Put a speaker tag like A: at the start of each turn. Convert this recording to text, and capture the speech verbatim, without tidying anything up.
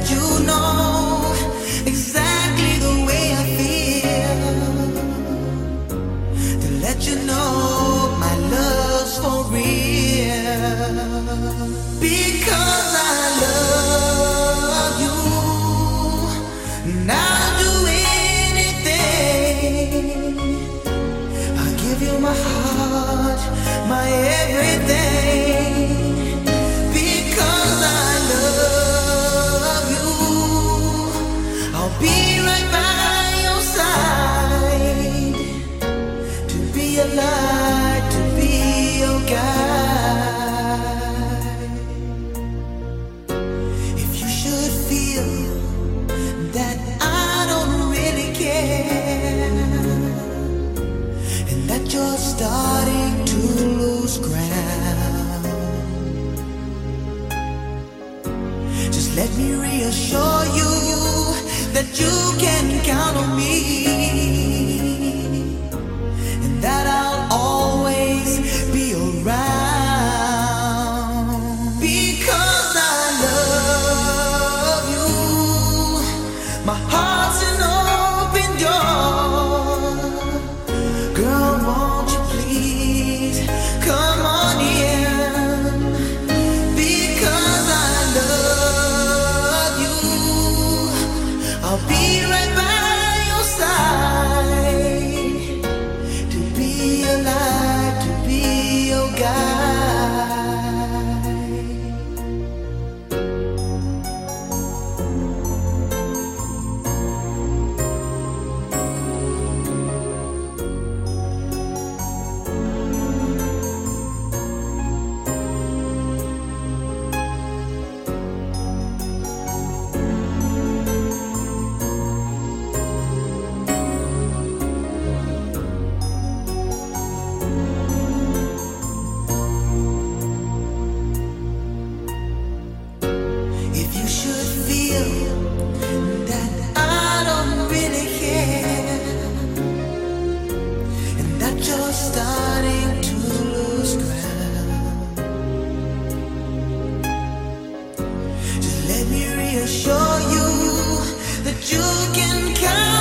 A: you know exactly the way I feel, to let you know my love's for real. Because I love you, and I'll do anything. I'll give you my heart, my everything. Because I love you, I'll be right by your side, to be a light, to be your guide. If you should feel that I don't really care, and that you're starting to lose ground, just let me reassure you that you can count on me, and that I'll always be around. Because I love you, my heart's an open door. Girl, won't you please come on in? Because I love you, I'll be right by your side, to be your light, to be your guide. If you should feel that I don't really care, and that you're starting to lose ground, just let me reassure you that you can count